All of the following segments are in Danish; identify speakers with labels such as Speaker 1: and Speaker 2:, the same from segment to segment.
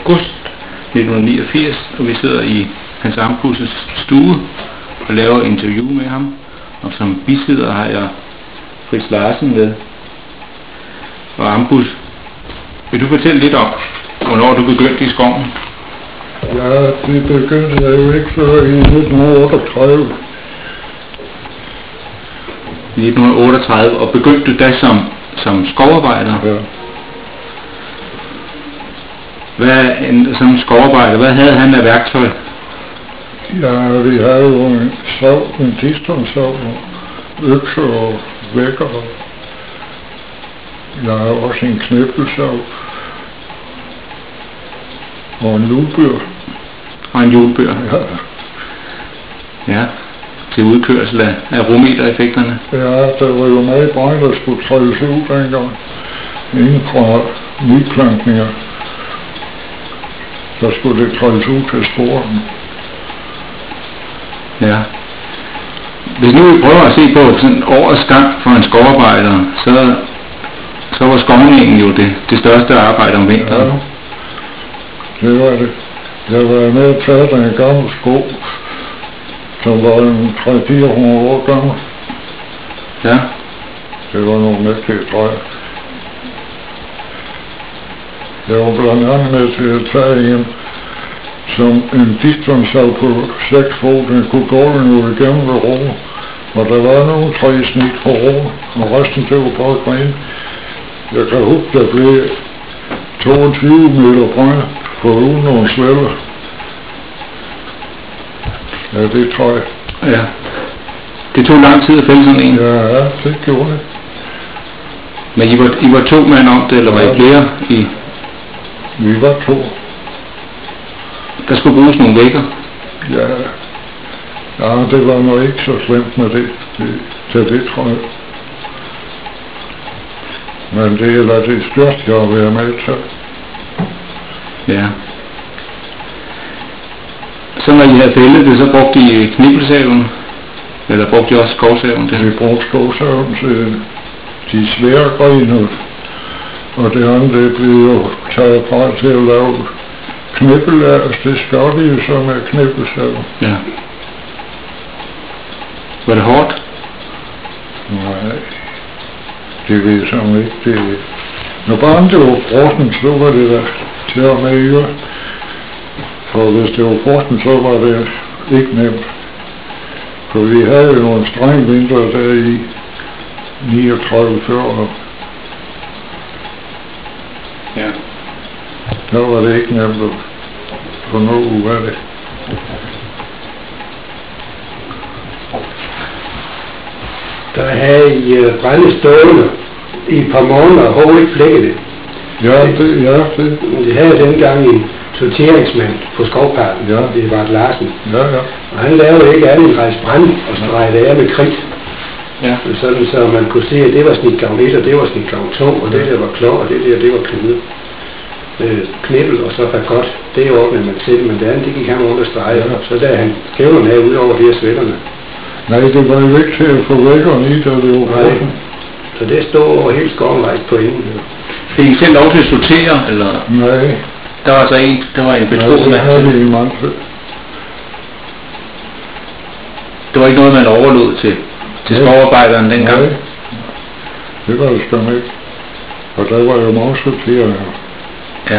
Speaker 1: august 1989, og vi sidder i Hans Ambuses stue og laver interview med ham. Og som bisidder har jeg Fritz Larsen med. Og Ambus, vil du fortælle lidt om, hvornår du begyndte i skoven?
Speaker 2: Ja, det begyndte jeg jo ikke før i 1938.
Speaker 1: 1938, og begyndte du da som skovarbejder?
Speaker 2: Ja.
Speaker 1: Som skovarbejder, hvad havde han af værktøj?
Speaker 2: Ja, vi havde jo en tidstonsav, økse og vækker. Jeg har også en knæppelsav og en hjulbør.
Speaker 1: Og en hjulbør?
Speaker 2: Ja.
Speaker 1: Ja, til udkørsel af rummetereffekterne?
Speaker 2: Ja, der var jo meget brand, der skulle trædes ud dengang. Inden fra nyplankninger, der skulle det trædes ud til sporene.
Speaker 1: Ja. Hvis nu vi prøver at se på sådan årets gang for en skovarbejder, så var skovningen jo det største arbejde om vinteren.
Speaker 2: Ja, det var det. Jeg var med at tage den gamle skov, som var en 300-400 år gammel.
Speaker 1: Ja.
Speaker 2: Det var nogle mægtige træer. Jeg var blandt andet med til at tage en, som en distansav på 6 fod, den kunne gå den jo igennem ved ro. Og der var nogle træsnit på ro, og resten det var bare gren. Jeg kan huske, der blev 22 meter brand for uden nogle svæller. Ja, det tror jeg.
Speaker 1: Ja. Det tog lang tid at fælde sådan en?
Speaker 2: Ja, det gjorde det.
Speaker 1: Men I var 2 mand om det, eller var I flere?
Speaker 2: Vi var 2.
Speaker 1: Der skulle bruges nogle vægger?
Speaker 2: Ja, det var nok ikke så slemt med det. Det tror jeg. Men det er det største, jeg har været med til.
Speaker 1: Ja. Så når I havde fældet det, så brugte I knibbelsaven? Eller brugte I også skovsaven til?
Speaker 2: Vi brugte skovsaven til de svære grene, og det andet det blev jo taget fra til at lave knibbelers. Det skar de jo så med knibbelsaven.
Speaker 1: Ja. Var det hårdt?
Speaker 2: Nej, det ved jeg sådan ikke. Det... Når bare det var frosten, så var det der til at med i år. For hvis det var frosten, så var det ikke nemt. For vi havde jo nogle strenge vinter der i 39-40 år.
Speaker 1: Ja.
Speaker 2: Der var det ikke nemt at få noget ud af det.
Speaker 3: Der havde I brænde stående i et par måneder, og ikke flækket det.
Speaker 2: Ja, det.
Speaker 3: De havde dengang en sorteringsmand på Skovparken,
Speaker 2: Ja.
Speaker 3: det var Larsen.
Speaker 2: Ja.
Speaker 3: Og han lavede ikke andet end rejse brænde og strege det af med kridt.
Speaker 1: Ja.
Speaker 3: Sådan så man kunne se, at det var snit gang 1, og det var snit gang 2, og det der var klog, og det var knibbel, og så fagot. Det ordnede man selv, men det andet, det gik han rundt og strege.
Speaker 2: Ja.
Speaker 3: Så der han kævlerne af ud over det af svætterne.
Speaker 2: Nej, det var jo ikke til at få vækkerne i, da det var frosten.
Speaker 3: Så det stod over hele skoven rejst på enden.
Speaker 1: Fik I selv lov til at sortere, eller?
Speaker 2: Nej.
Speaker 1: Der var en betroet mand
Speaker 2: til.
Speaker 1: til. Det var ikke noget, man overlod til skovarbejderen dengang?
Speaker 2: Nej, det var det skam ikke. Og der var jo mange sorteringer.
Speaker 1: Ja.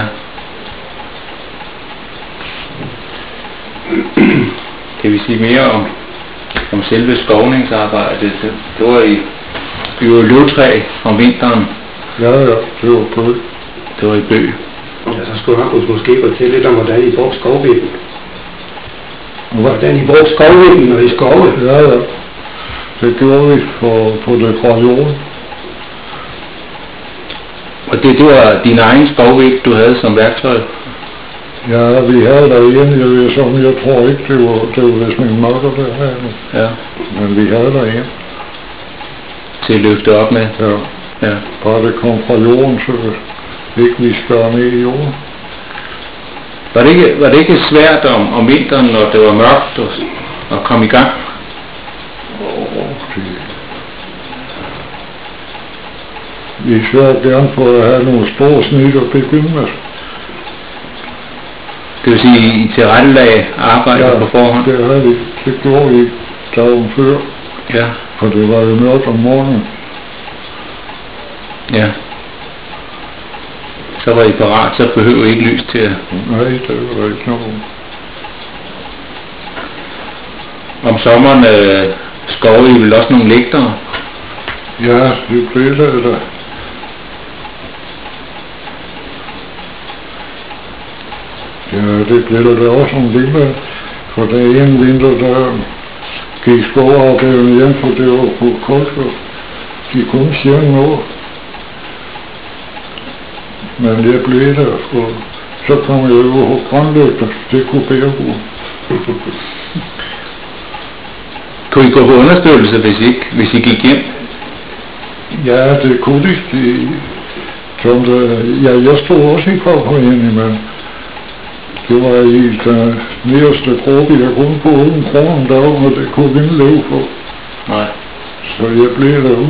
Speaker 1: Kan vi sige mere om selve skovningsarbejdet? Det var i løvtræ om vinteren.
Speaker 2: Ja, det var Bø.
Speaker 1: Det var i Bø.
Speaker 3: Ja, så skulle Ambus måske fortælle lidt om, hvordan I brugte skovvinden. Hvordan I brugte skovvinden og i skove.
Speaker 2: Ja. Det gjorde vi på det fra jorden.
Speaker 1: Og det var din egen skovvæg, du havde som værktøj?
Speaker 2: Ja, vi havde derinde, jeg tror ikke, det var vist min makker der havde.
Speaker 1: Ja.
Speaker 2: Men vi havde derinde.
Speaker 1: Til at løfte op med?
Speaker 2: Ja. Bare det kom fra jorden, så ikke vi skar ned i jorden.
Speaker 1: Var det ikke svært om vinteren, når det var mørkt, at komme i gang?
Speaker 2: Vi sørger gerne for at have nogle store snit at begynde med.
Speaker 1: Det vil sige, I tilrettelagde arbejdet på forhånd?
Speaker 2: det havde vi. Det gjorde vi dagen før.
Speaker 1: Ja.
Speaker 2: For det var jo mørkt om morgenen.
Speaker 1: Ja. Så var I parat, så behøver I ikke lys til at...
Speaker 2: Nej, det var ikke noget.
Speaker 1: Om sommeren skove I vel også nogle lægtere?
Speaker 2: Ja, det blev det da. Ja, det blev der også en vinter. For der en vinter, der gik skovearbejderne hjem, for det var på koldt, og de kunne sjældent noget. Men jeg blev der, og så kom jeg over på grønlygter, det kunne bære på.
Speaker 1: Kunne I gå på understøttelse, hvis I gik hjem?
Speaker 2: Ja, det kunne de. Jeg stod også i fagforeningen, men det var i den nederste gruppe, jeg kunne på 8 kroner om dagen, og det kunne vi ikke leve for.
Speaker 1: Nej.
Speaker 2: Så jeg blev derude.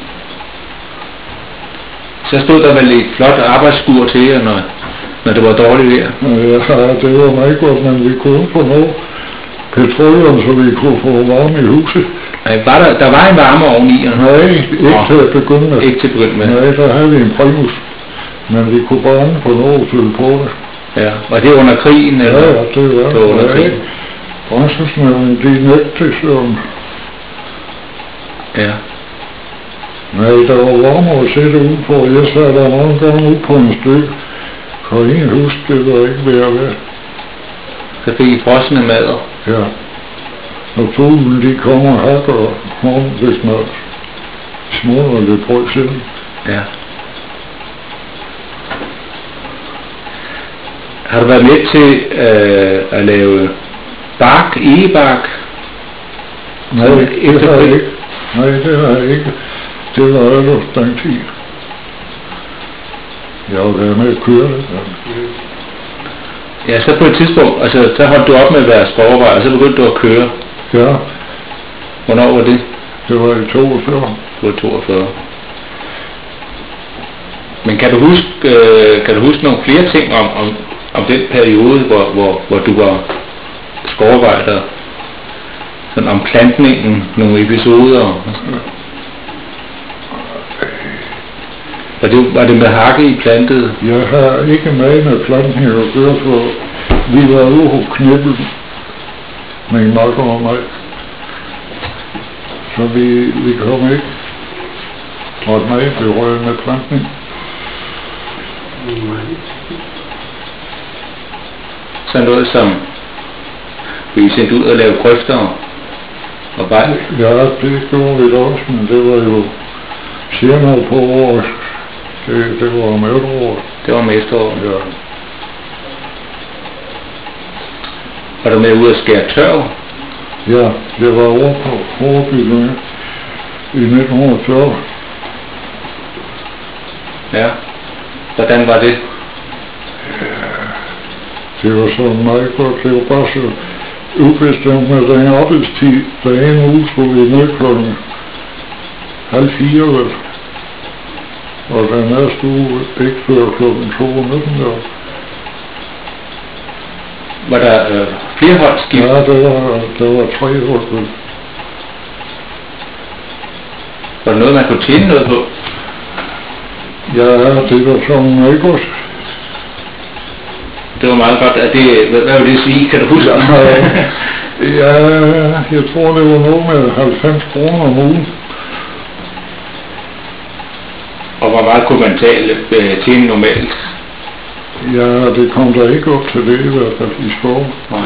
Speaker 1: Så stod der vel et flot arbejdsskur til jer, når det var dårligt vejr?
Speaker 2: Ja, det var meget godt, men vi kunne få noget petroleum, så vi kunne få varme i huset.
Speaker 1: Nej, der var en varme oveni?
Speaker 2: Nej, ikke til at begynde med.
Speaker 1: Ikke til at begynde med?
Speaker 2: Nej, der havde vi en primus, men vi kunne bare ikke få noget at fylde på det.
Speaker 1: Ja, var det under krigen? Eller?
Speaker 2: Ja, det var
Speaker 1: under krigen.
Speaker 2: Brændselsnævnen, de nægte til søvn.
Speaker 1: Ja.
Speaker 2: Nej, der var varme at sætte ud på. Jeg sad der mange gange ud på en stykke. For ingen husk, det var ikke værd.
Speaker 1: Så fik I frosne mader?
Speaker 2: Ja. Og fuglen, de kommer og hakker og morgen, hvis man smutter lidt brød selv.
Speaker 1: Ja. Har du været med til at lave egebark?
Speaker 2: Nej, det har jeg ikke. Nej, det har jeg ikke. Det var ellers den tid. Jeg har været med at køre det.
Speaker 1: Ja, så på et tidspunkt, altså så holdt du op med at være skovarbejder, og så begyndte du at køre.
Speaker 2: Ja.
Speaker 1: Hvornår var det?
Speaker 2: Det var i 42.
Speaker 1: Du var 42. Men kan du huske nogle flere ting om den periode, hvor du var skovarbejder? Sådan om plantningen, nogle episoder? Var det med hakke I plantede?
Speaker 2: Jeg har ikke med plantning at gøre, for vi var ude hos Knibbel med en makker og mig. Så vi kom ikke ret meget berørt med plantning.
Speaker 1: Så noget som vi sendte ud og lave grøfter og vej?
Speaker 2: Ja, det gjorde vi også, men det var jo senere på året. Det var om efteråret.
Speaker 1: Det var om efteråret?
Speaker 2: Ja.
Speaker 1: Var du med ude at skære tørv?
Speaker 2: Ja, det var over på Forebygning i 1940.
Speaker 1: Ja. Hvordan var det?
Speaker 2: Det var så meget godt. Det var bare så ubestemt med den arbejdstid. Der en uge skulle vi ned klokken 3:30 vel. Og den næste uge ikke før klokken 2 om natten.
Speaker 1: Var der flere holdskift?
Speaker 2: Ja, der var 3 hold vel.
Speaker 1: Var det noget, man kunne tjene noget på?
Speaker 2: Ja, det var sådan meget godt.
Speaker 1: Det var meget godt. Hvad vil det sige? Kan du huske?
Speaker 2: Ja, jeg tror det var noget med 90 kroner om ugen.
Speaker 1: Og hvor meget kunne man tjene normalt?
Speaker 2: Ja, det kom der ikke op til det i hvert fald i skov.
Speaker 1: Nej.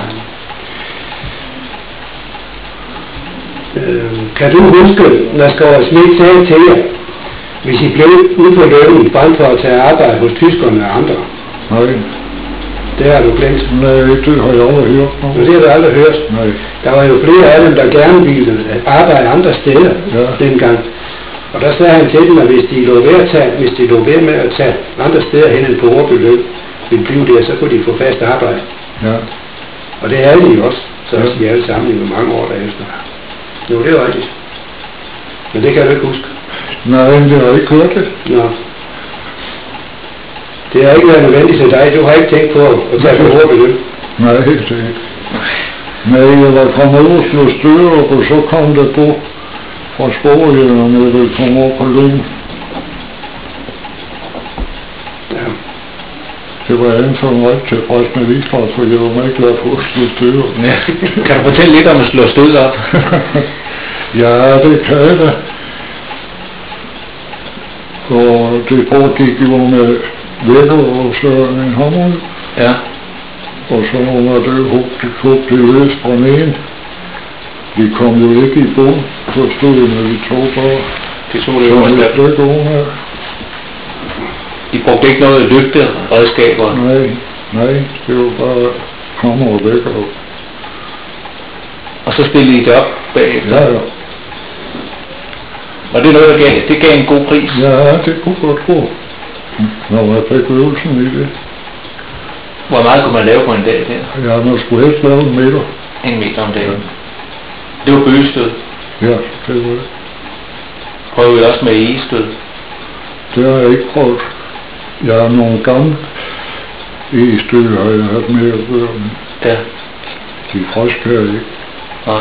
Speaker 3: Kan du huske, når Skåre Schmidt sagde til jer, hvis I blev ude på lønnen frem for at tage arbejde hos tyskerne og andre?
Speaker 2: Nej.
Speaker 3: Det har du glemt.
Speaker 2: Nej, det har jeg aldrig hørt.
Speaker 3: Det har du aldrig hørt.
Speaker 2: Nej.
Speaker 3: Der var jo flere af dem, der gerne ville arbejde andre steder dengang. Og der sagde han til dem, at hvis de lå ved med at tage andre steder hen end på Årbøløb, ville blive der, så kunne de få fast arbejde.
Speaker 2: Ja.
Speaker 3: Og det er de også. Så også de alle sammen i mange år derefter. Jo, det er rigtigt. Men det kan du ikke huske.
Speaker 2: Nej, det har jeg ikke hørt det.
Speaker 3: Nå. Det har ikke været nødvendigt til dig. Du har ikke tænkt på at tage på Årbøløb.
Speaker 2: Nej, det nej, jeg var kommet ud og slå styr op, og så kom der på fra sporhjælperne, der kom over på Lund.
Speaker 3: Ja.
Speaker 2: Det var jeg så ret tilfreds med Israel, for jeg var meget glad for at slå styr op.
Speaker 1: Ja. Kan du fortælle lidt om at slå stød op?
Speaker 2: Ja, det kan jeg da. Og det foregik jo med vækker og så en hammer.
Speaker 1: Ja.
Speaker 2: Og så var det hugt til løs fra den ene. De kom jo ikke i bund, så stod jeg med de to bare.
Speaker 1: Det så det jo også der. De brugte ikke noget lygteredskaber?
Speaker 2: Nej, det var bare hammer og vækker.
Speaker 1: Og så stillede I det op bagefter?
Speaker 2: Ja.
Speaker 1: Og det er noget, det gav en god pris?
Speaker 2: Ja, det kunne godt gå. Når man fik øvelsen i det.
Speaker 1: Hvor meget kunne man lave på en dag der?
Speaker 2: Ja, man skulle helst lave 1 meter.
Speaker 1: 1 meter om dagen?
Speaker 2: Ja.
Speaker 1: Det var bøgestød?
Speaker 2: Ja, det var det.
Speaker 1: Prøvede I også med egestød?
Speaker 2: Det har jeg ikke prøvet. Jeg har nogle gamle egestød, har jeg haft med at gøre, men
Speaker 1: ja.
Speaker 2: De friske her ikke.
Speaker 1: Nej.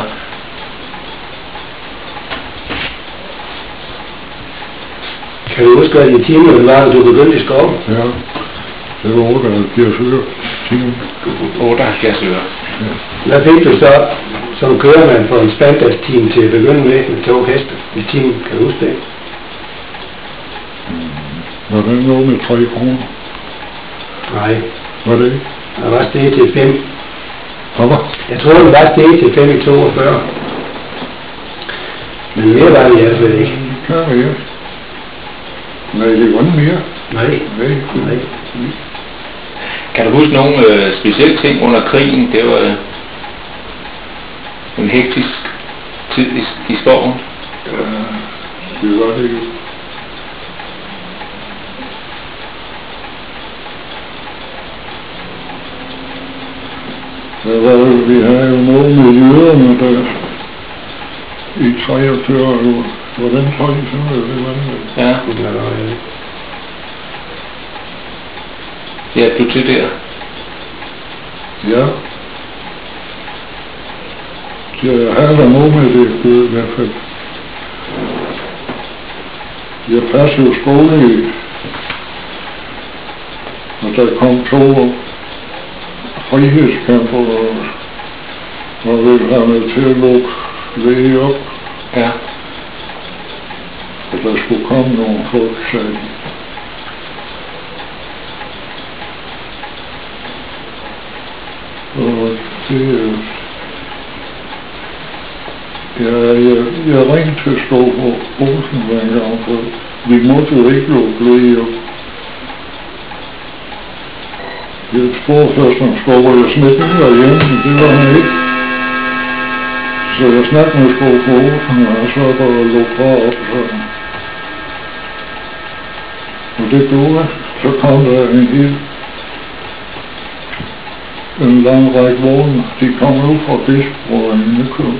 Speaker 3: Kan du huske, at i timen var, du begyndte i skoven?
Speaker 2: Ja, det var 78 øre timen.
Speaker 1: 78 øre.
Speaker 2: Ja.
Speaker 3: Hvad fik du så som køremand for en spandagstime til at begynde med 2 heste i timen? Kan du huske det?
Speaker 2: Var det noget med 3 kroner?
Speaker 3: Nej.
Speaker 2: Var det ikke?
Speaker 3: Der var steget til 5.
Speaker 2: Hvad?
Speaker 3: Jeg tror, det var steget til 5 i 42. Men mere var det i hvert fald ikke.
Speaker 2: Kan jeg ikke. Nej, det var ikke mere.
Speaker 3: Nej.
Speaker 2: Nej.
Speaker 1: Kan du huske nogle specielle ting under krigen? Det var en hektisk tid i skoven.
Speaker 2: Ja, det var det jo. Vi havde jo noget med jøderne der i 43 år. Hvordan 43 det var det?
Speaker 1: Ja. Ja, du til der?
Speaker 2: Ja. Jeg havde der noget med det i hvert fald. Jeg passede jo skole i, og der kom 2 frihedskæmper og ville have mig til at lukke læge op.
Speaker 1: Ja.
Speaker 2: Og der skulle komme nogle folk, sagde de. Og det jeg ringte til Skov Olsen en gang, for vi måtte jo ikke lukke læge op. Jeg spurgte først om Skov, og jeg smidt ud derhjemme, men det var han ikke. Så jeg snakkede med Skov Olsen, og så var der lukket bare op sådan. Og det gjorde jeg. Så kom der en lang række vogne. De kom ud fra Bispebro og Nykøb.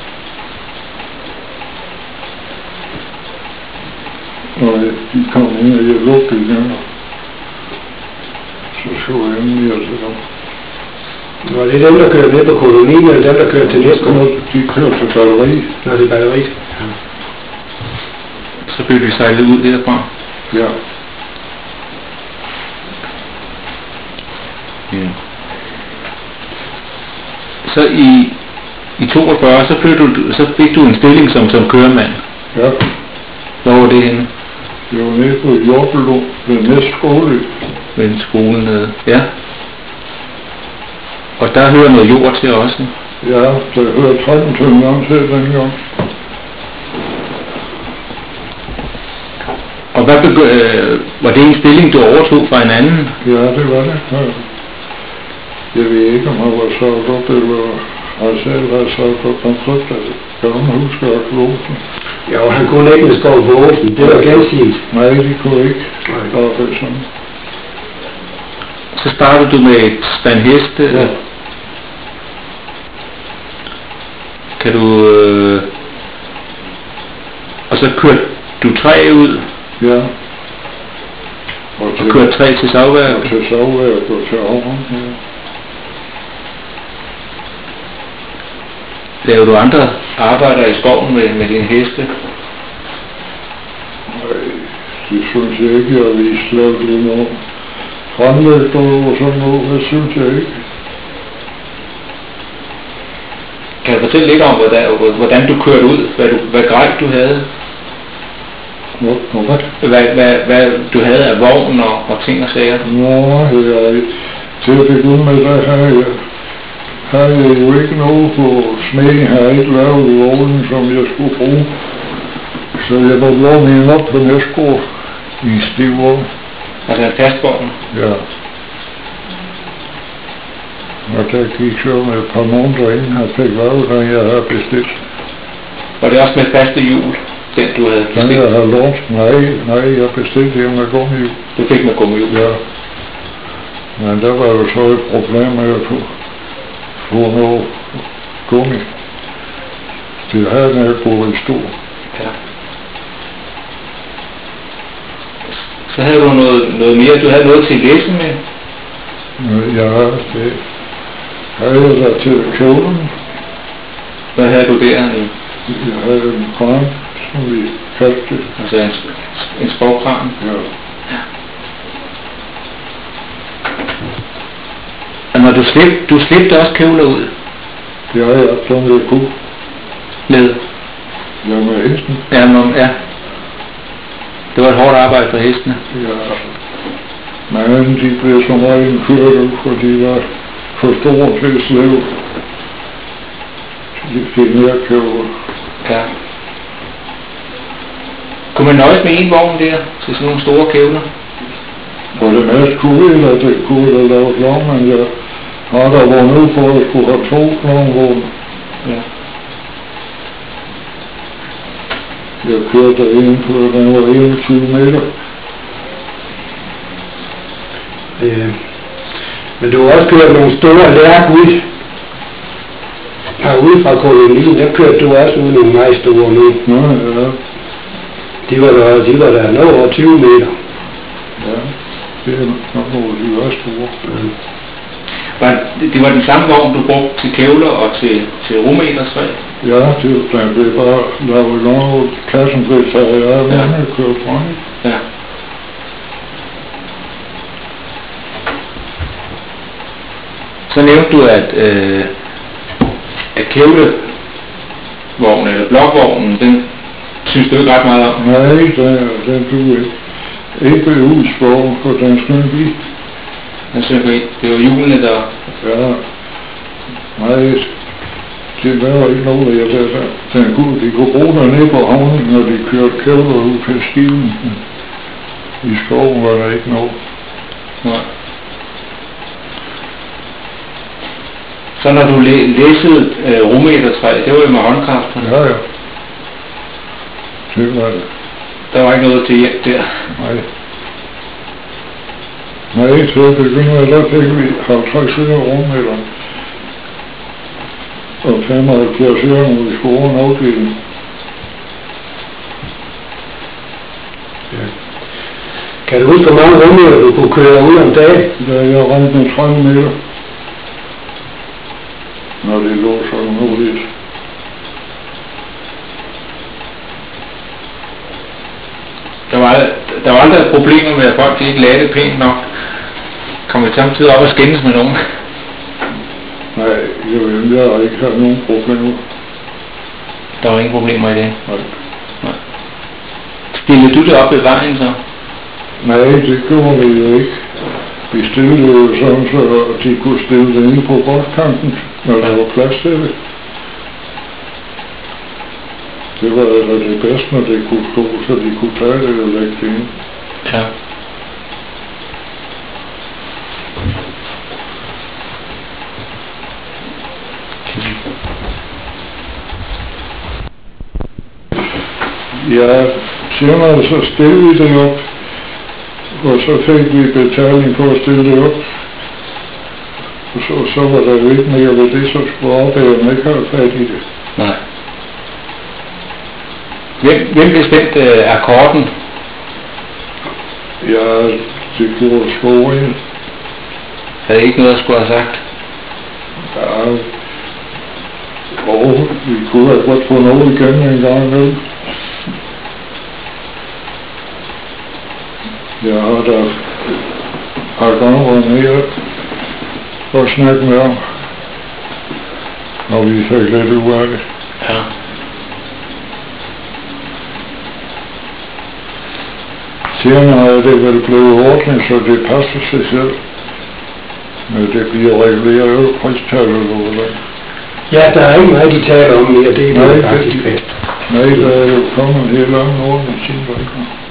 Speaker 2: Og de kom ind, og jeg lukkede igen. Så så jeg endelig til dem.
Speaker 3: Var det dem, der kørte ned på kolonien, eller dem, der kørte til Næsgaard?
Speaker 2: De kørte til batteri.
Speaker 3: Nå, det er batteriet. Ja.
Speaker 1: Så blev vi sejlet ud derfra?
Speaker 2: Ja.
Speaker 1: Ja. Så i 42, så fik du en stilling som køremand?
Speaker 2: Ja.
Speaker 1: Hvor var det henne?
Speaker 2: Det var nede på Jordbelund ved næste skole.
Speaker 1: Ved en skole nede, ja. Og der hører noget jord til også?
Speaker 2: Ja, der hører 13 tønder til dengang.
Speaker 1: Og var det en stilling, du overtog fra en anden?
Speaker 2: Ja, det var det. Ja. Jeg ved ikke, om han var sagt op, eller han selv var sagt op, han frygter det. Kan du huske at Olsen?
Speaker 3: Jo, han kunne ikke med Skov Olsen. Det var gensidigt.
Speaker 2: Nej, de kunne ikke. Nej. Sådan.
Speaker 1: Så startede du med et spand heste?
Speaker 2: Ja.
Speaker 1: Kan du... Og så kørte du træ ud?
Speaker 2: Ja.
Speaker 1: Og kørte træ til savværk?
Speaker 2: Og til savværk og til ovnen, ja.
Speaker 1: Laver du andre arbejder i skoven med dine heste?
Speaker 2: Nej, det synes jeg ikke, jeg har vist lavet det noget. Fremlægter og sådan noget, det synes jeg ikke.
Speaker 1: Kan du fortælle lidt om, hvordan du kørte ud, hvad grej du havde? Hvad du havde af vogn og ting og sager?
Speaker 2: Nå, til at begynde med, der havde jeg jo ikke noget på smækken, havde jeg ikke lavet i vognen, som jeg skulle bruge. Så jeg måtte låne en op på næstgård i en stiv vogn.
Speaker 1: Altså en fastvogn?
Speaker 2: Ja. Og der gik så med et par måneder inden jeg fik lavet, den jeg havde bestilt.
Speaker 1: Var det også med faste hjul, den du havde bestilt?
Speaker 2: Den jeg havde lånt? Nej, jeg bestilte den med gummihjul.
Speaker 1: Du fik med gummihjul?
Speaker 2: Ja. Men der var jo så et problem med at få noget gummi. Det havde den ikke gået i stor.
Speaker 1: Ja. Så havde du noget mere, du havde noget til læse med?
Speaker 2: Ja, det havde jeg da til kjolen.
Speaker 1: Hvad havde du der?
Speaker 2: Jeg havde en kran, som vi kaldte det.
Speaker 1: Altså en skovkran?
Speaker 2: Ja.
Speaker 1: Og når du slæbte også kjoler ud?
Speaker 2: Det har jeg, som jeg kunne.
Speaker 1: Med?
Speaker 2: Ja, med hesten.
Speaker 1: Ja. Det var et hårdt arbejde for hestene?
Speaker 2: Ja. Men de blev som regel kørt ud, fordi de var for store til at slæve. De fik mere kjoler.
Speaker 1: Ja. Kunne man nøjes med en vogn der, til sådan nogle store kævler?
Speaker 2: For det mest kunne jeg, det kunne jeg lave lang, men jeg har der været nu for, at jeg skulle have 2 langvogne.
Speaker 1: Ja.
Speaker 2: Jeg kørte ind på, den var 21 meter.
Speaker 3: Men du har også kørt nogle store lærk ud. Herude fra kolonien, der kørte du også ud nogle meget store nu.
Speaker 2: Nå, ja.
Speaker 3: De var der noget over 20 meter.
Speaker 2: Ja, det er nok noget, de var store.
Speaker 1: Det var den samme vogn, du brugte til kævler og til rummeterstræ?
Speaker 2: Ja, den blev bare lavet noget. Kassen blev taget af, men jeg kørte frem.
Speaker 1: Ja. Så nævnte du, at kævlevognen eller blokvognen, den synes du ikke ret meget om?
Speaker 2: Nej, den du ikke husvogn på den snøby.
Speaker 1: Den synker ikke. Det var hjulene, der...
Speaker 2: Ja, nej, det var ikke noget, jeg der. De kunne bruge den nede på havnen, når de kørte kævler ud til skiven. I skoven var der ikke noget.
Speaker 1: Nej. Så når du læssede rummetertræ, det var jo med håndkraft?
Speaker 2: Ja. Det var det.
Speaker 1: Der var ikke noget til hjælp der?
Speaker 2: Nej, så begyndte der fik vi 50 rummeter. Og 75 øre, når vi skulle over en afdeling.
Speaker 3: Ja. Kan du huske, hvor mange rummeter du kunne køre ud om dagen?
Speaker 2: Da jeg rendte med 30 meter. Når det lå sådan roligt.
Speaker 1: Der var aldrig problemer med, at folk ikke lagde det pænt nok. Kom vi samtidig op og skændes med nogen?
Speaker 2: Nej, jeg har ikke haft nogen problemer.
Speaker 1: Der var ingen problemer i det?
Speaker 2: Nej.
Speaker 1: Stillede du det op ved vejen så?
Speaker 2: Nej, det gjorde vi jo ikke. Vi stillede jo sådan, så de kunne stille det inde på bortkanten, når der var plads til det. Det var altså det bedste, når det kunne stå, så de kunne tage det og lægge det ind.
Speaker 1: Ja.
Speaker 2: Ja, senere så stillede vi det op, og så fik vi betaling for at stille det op. Og så var der jo ikke mere ved det, så skulle arbejderne ikke have fat i det.
Speaker 1: Nej. Hvem bestemte akkorden?
Speaker 2: Ja, det gjorde skoven.
Speaker 1: Havde ikke noget at skulle have sagt?
Speaker 2: Ja, Og vi kunne have godt få noget igen en gang nu. Jeg har da har gang været nede og snakket med ham, og vi fik lidt ud af det.
Speaker 1: Ja.
Speaker 2: Senere er det vel blevet ordnet, så det passer sig selv. Men det bliver reguleret jo pristallet eller hvad.
Speaker 3: Ja, der er ikke meget, de taler om mere, det er det faktisk fast.
Speaker 2: Nej, der er jo kommet en helt anden ordning siden der.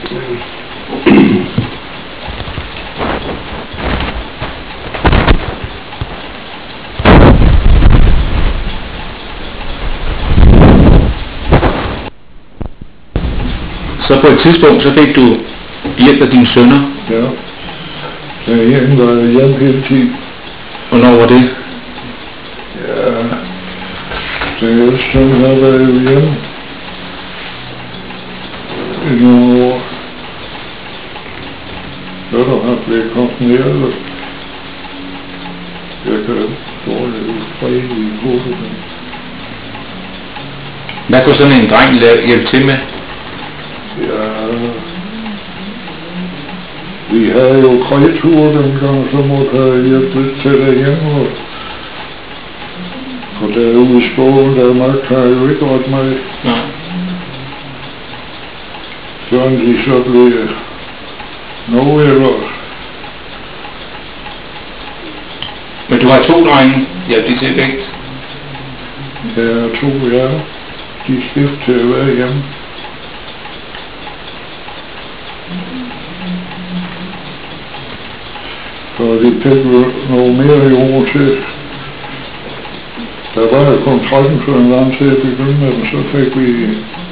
Speaker 1: Så på et tidspunkt, så fik du hjælp af dine sønner.
Speaker 2: Ja. Den ene var hjemme hele tiden.
Speaker 1: Hvornår var det?
Speaker 2: Ja. Den ældste søn har været jo hjemme i nogle år. Så der har blevet konfirmeret. Jeg kan dårligt fred i hovedet.
Speaker 1: Hvad kunne sådan en dreng hjælpe til med?
Speaker 2: Ja, vi havde jo kreaturer dengang, så måtte jeg hjælpe lidt til derhjemme. Og derude i skoven, der magter jeg jo ikke ret meget.
Speaker 1: Nej.
Speaker 2: Sådan de så blev noget eller...
Speaker 1: Men du har 2 drenge, hjalp de til vægt?
Speaker 2: Ja, 2, ja. De skiftede til at være hjemme. Så de fik jo noget mere jord til. Der var jo kun 13 for en land til at begynde med dem, så fik vi...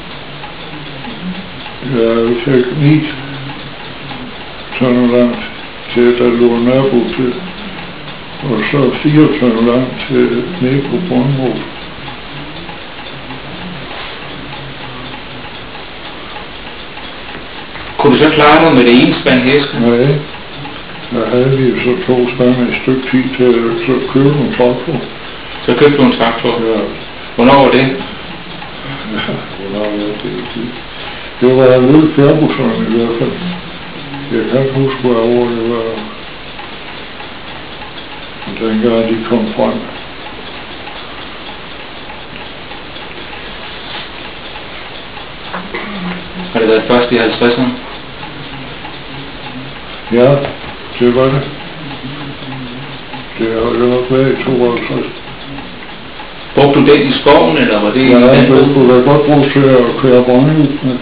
Speaker 2: Ja, vi fik 9 tønder land til, der lå nabo til. Og så 4 tønder land til nede på Brøndbo.
Speaker 1: Kunne du så klare dig med det ene spand heste?
Speaker 2: Nej. Der havde vi så 2 spande et stykke tid til at købe en traktor.
Speaker 1: Så købte du en traktor?
Speaker 2: Ja.
Speaker 1: Hvornår var det?
Speaker 2: Ja, hvornår var det? Det var en lille Ferguson i hvert fald. Jeg kan ikke huske, hvor år det var. Og dengang de kom frem.
Speaker 1: Har det været først i 50'erne?
Speaker 2: Ja, det var det. Det har jo nok været i 52.
Speaker 1: Brugte du den i skoven, eller var det
Speaker 2: Ja,
Speaker 1: det
Speaker 2: det kunne da godt bruge til at køre brænde med.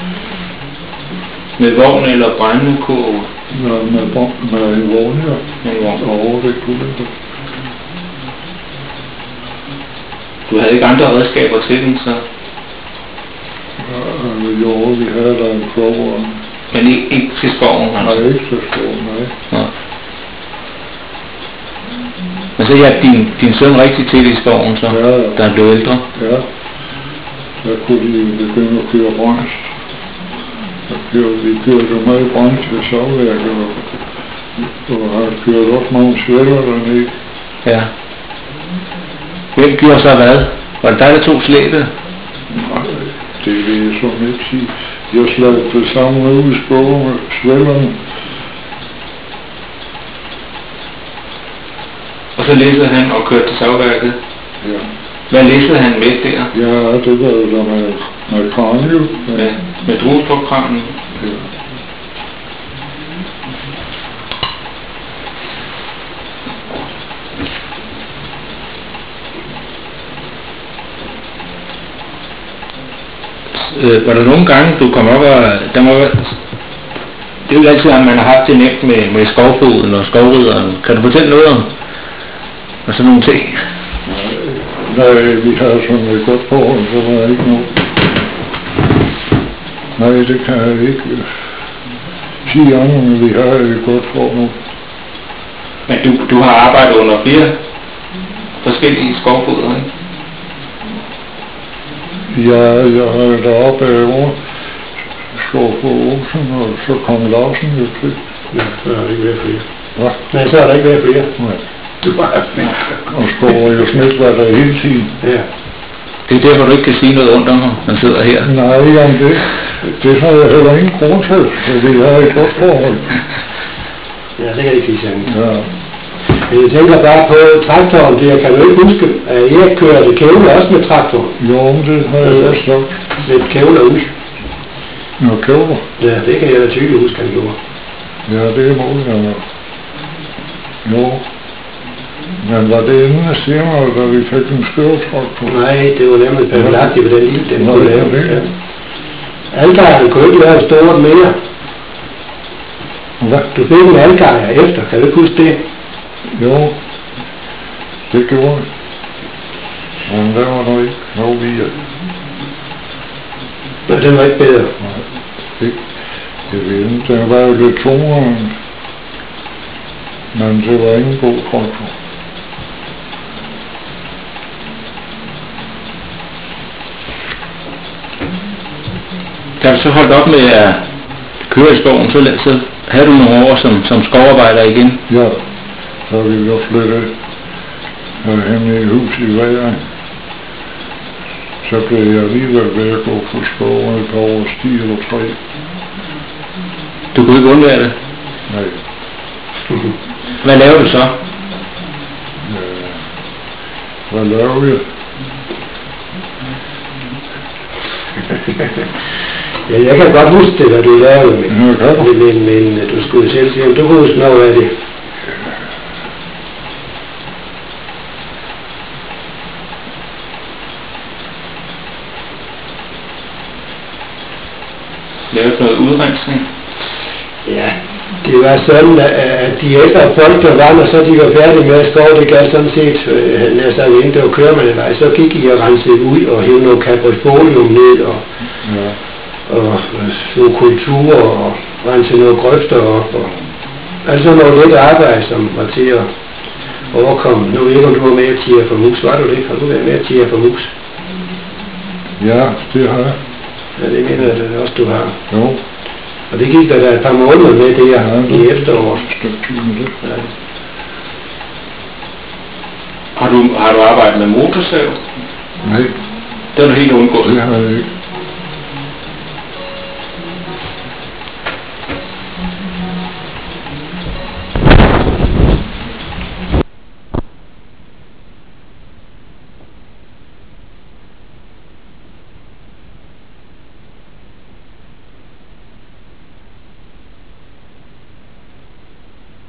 Speaker 1: Med vogn eller brændekurve?
Speaker 2: Ja, med en vogn, ja.
Speaker 1: Med en vogn.
Speaker 2: Og det kunne det.
Speaker 1: Du havde ikke andre redskaber til den, så?
Speaker 2: Ja, jo, vi havde da en kroger.
Speaker 1: Men ikke til skoven, altså?
Speaker 2: Nej, ikke til skoven, nej.
Speaker 1: Ja. Men så hjalp din søn rigtig til i skoven, så?
Speaker 2: Ja, ja.
Speaker 1: Der blev ældre?
Speaker 2: Ja. Der kunne de begynde at køre brændt. Vi kørte jo meget brændt til savværket, og har kørt også mange svætter dernede.
Speaker 1: Ja. Hvem gjorde så hvad? Var det dig, der tog slæbet?
Speaker 2: Nej, det vil jeg så ikke sige. Jeg slagte det sammen ude i skoven med svætterne.
Speaker 1: Og så læssede han og kørte til savværket?
Speaker 2: Ja.
Speaker 1: Hvad læssede han med der?
Speaker 2: Ja, det var jo der med kranio.
Speaker 1: Ja, med druestrukkranen?
Speaker 2: Ja.
Speaker 1: Var der nogle gange, du kom op og... Der må, det er jo altid, at man har haft det nemt med skovfoden og skovrideren. Kan du fortælle noget om sådan nogle ting?
Speaker 2: Nej, vi har sådan et godt forhold, så var der ikke noget. Nej, det kan jeg ikke sige andet, men vi har et godt forhold.
Speaker 1: Men du har arbejdet under flere forskellige skovfoder, ikke?
Speaker 2: Ja, jeg har deroppe over Skovfod Olsen, og så kom Larsen jo til.
Speaker 3: Ja, så er der ikke været flere.
Speaker 2: Hvad?
Speaker 3: Nej, så er der ikke været flere.
Speaker 2: Nej.
Speaker 3: Du har
Speaker 2: Og Skov jo Smidt var der hele tiden.
Speaker 3: Ja.
Speaker 1: Det er derfor, du ikke kan sige noget ondt om ham, han sidder her.
Speaker 2: Nej, jamen det har jeg heller ingen grund til, fordi jeg har et godt forhold.
Speaker 3: Ja, det kan jeg ikke sige sådan.
Speaker 2: Ja.
Speaker 3: Men jeg tænker bare på traktoren, det jeg kan jo ikke huske, at Erik kørte kævler også med traktoren.
Speaker 2: Jo, det har jeg også sagt.
Speaker 3: Lidt kævler ud.
Speaker 2: Nå, kævler.
Speaker 3: Ja, det kan jeg da tydeligt huske, han gjorde.
Speaker 2: Ja, det er muligt, ja. Jo. Men var det inden senere, da vi fik en støvtraktor?
Speaker 3: Nej, det var nemlig perfekt, på den lille, den kunne lave.
Speaker 2: Ja.
Speaker 3: Algejeren kunne ikke lave stort mere.
Speaker 2: Hvad?
Speaker 3: Du fik en algejer efter, kan du ikke huske det?
Speaker 2: Jo, det gjorde jeg. Men der var nok ikke noget via.
Speaker 3: Nej, den var ikke bedre.
Speaker 2: Nej, ikke. Jeg ved ikke, den var jo lidt tungere, men det var ingen god traktor.
Speaker 1: Da du så holdt op med at køre i skoven, så havde du nogle år som skovarbejder igen.
Speaker 2: Ja, så ville jeg flytte hen i et hus i Væring. Så blev jeg alligevel ved at gå på skoven et par års tid eller 3.
Speaker 1: Du kunne ikke undvære det.
Speaker 2: Nej.
Speaker 1: Hvad laver du så?
Speaker 2: Hvad laver jeg?
Speaker 3: Ja, jeg kan godt huske det, hvad du lavede, men du skulle selv sige, om du kunne huske noget af det.
Speaker 1: Lavede noget udrensning?
Speaker 3: Ja, det var sådan, at de ældre folk, der var, når så de var færdige med at skove, det galt sådan set, når så ikke det var køremandevej, så gik I og rensede ud og hævde noget kaprifolium ned og så kultur og rense noget grøfter op og altså noget lidt arbejde, som var til at overkomme. Nu ved jeg ikke, om du var med at tige for mus. Var du det? Har du været med at tige for mus?
Speaker 2: Ja, det har jeg.
Speaker 3: Ja, det mener jeg da også, du har.
Speaker 2: Jo.
Speaker 3: Og det gik der et par måneder med det her i efteråret.
Speaker 2: Ja.
Speaker 1: Har du arbejdet med motorsav?
Speaker 2: Nej.
Speaker 1: Det er du helt undgået.
Speaker 2: Det har jeg ikke.